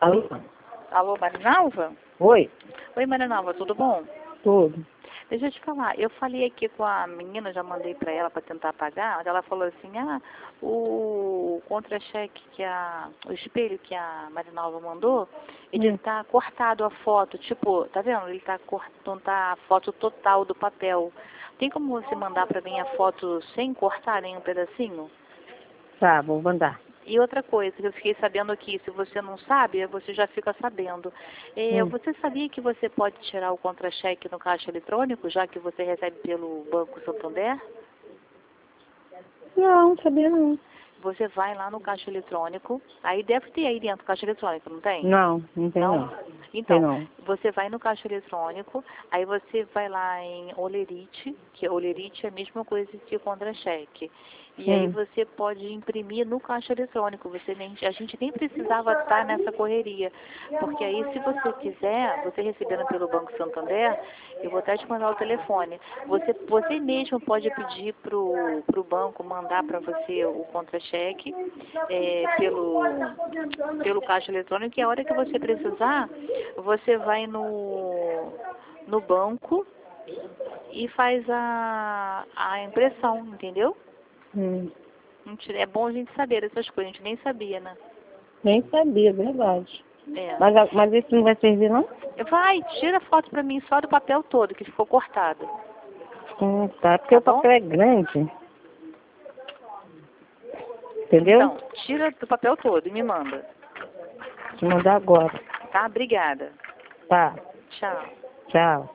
Alô? Alô, Marinalva? Oi? Oi, Marinalva, tudo bom? Tudo. Deixa eu te falar, eu falei aqui com a menina, já mandei para ela para tentar pagar, mas ela falou assim, o contra-cheque o espelho que a Marinalva mandou, ele tá cortado a foto, tipo, tá vendo? Ele tá cortando a foto total do papel. Tem como você mandar para mim a foto sem cortar nenhum pedacinho? Tá, vou mandar. E outra coisa que eu fiquei sabendo aqui, se você não sabe, você já fica sabendo. Você sabia que você pode tirar o contra-cheque no caixa eletrônico, já que você recebe pelo Banco Santander? Não, sabia não. Você vai lá no caixa eletrônico, aí deve ter aí dentro caixa eletrônico, não tem? Não, não tem não. Então, Tem não. você vai no caixa eletrônico, aí você vai lá em Olerite, que Olerite é a mesma coisa que contra-cheque. E aí você pode imprimir no caixa eletrônico. A gente nem precisava estar nessa correria. Porque aí, se você quiser, você recebendo pelo Banco Santander, eu vou até te mandar o telefone. Você mesmo pode pedir pro banco mandar para você o contra-cheque pelo caixa eletrônico, e a hora que você precisar, você vai no banco e faz a impressão, entendeu? É bom a gente saber essas coisas, a gente nem sabia, né? Nem sabia, verdade. É. Mas isso não vai servir não? Vai, tira a foto pra mim só do papel todo, que ficou cortado. Tá, porque Tá o papel é grande. Entendeu? Então, tira do papel todo e me manda. Vou mandar agora. Tá? Obrigada. Tá. Tchau. Tchau.